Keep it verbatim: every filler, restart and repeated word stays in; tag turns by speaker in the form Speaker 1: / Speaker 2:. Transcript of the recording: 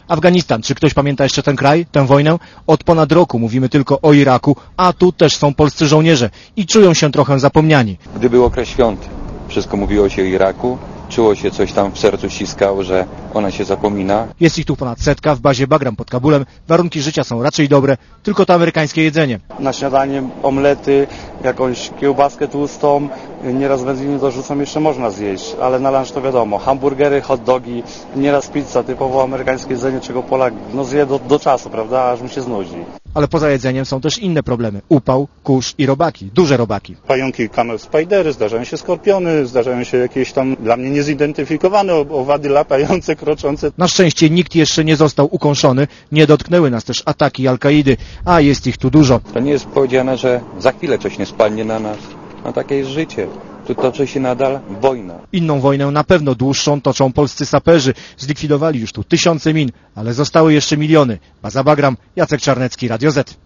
Speaker 1: Afganistan, czy ktoś pamięta jeszcze ten kraj, tę wojnę? Od ponad roku mówimy tylko o Iraku, a tu też są polscy żołnierze i czują się trochę zapomniani.
Speaker 2: Gdy był okres świąt, wszystko mówiło się o Iraku, czuło się coś tam w sercu ściskało, że ona się zapomina.
Speaker 1: Jest ich tu ponad setka w bazie Bagram pod Kabulem. Warunki życia są raczej dobre, tylko to amerykańskie jedzenie.
Speaker 3: Na śniadanie omlety, jakąś kiełbaskę tłustą, nieraz wędliny dorzucą, jeszcze można zjeść, ale na lunch to wiadomo, hamburgery, hot dogi, nieraz pizza, typowo amerykańskie jedzenie, czego Polak no, zje do, do czasu, prawda, aż mu się znudzi.
Speaker 1: Ale poza jedzeniem są też inne problemy. Upał, kurz i robaki, duże robaki.
Speaker 4: Pająki, camel spidery, zdarzają się skorpiony, zdarzają się jakieś tam dla mnie niezidentyfikowane owady latające, kroczące.
Speaker 1: Na szczęście nikt jeszcze nie został ukąszony, nie dotknęły nas też ataki Al-Kaidy, a jest ich tu dużo.
Speaker 2: To nie jest powiedziane, że za chwilę coś nie spadnie na nas. No takie jest życie. Tu toczy się nadal wojna.
Speaker 1: Inną wojnę, na pewno dłuższą, toczą polscy saperzy. Zlikwidowali już tu tysiące min, ale zostały jeszcze miliony. Baza Bagram, Jacek Czarnecki, Radio Z.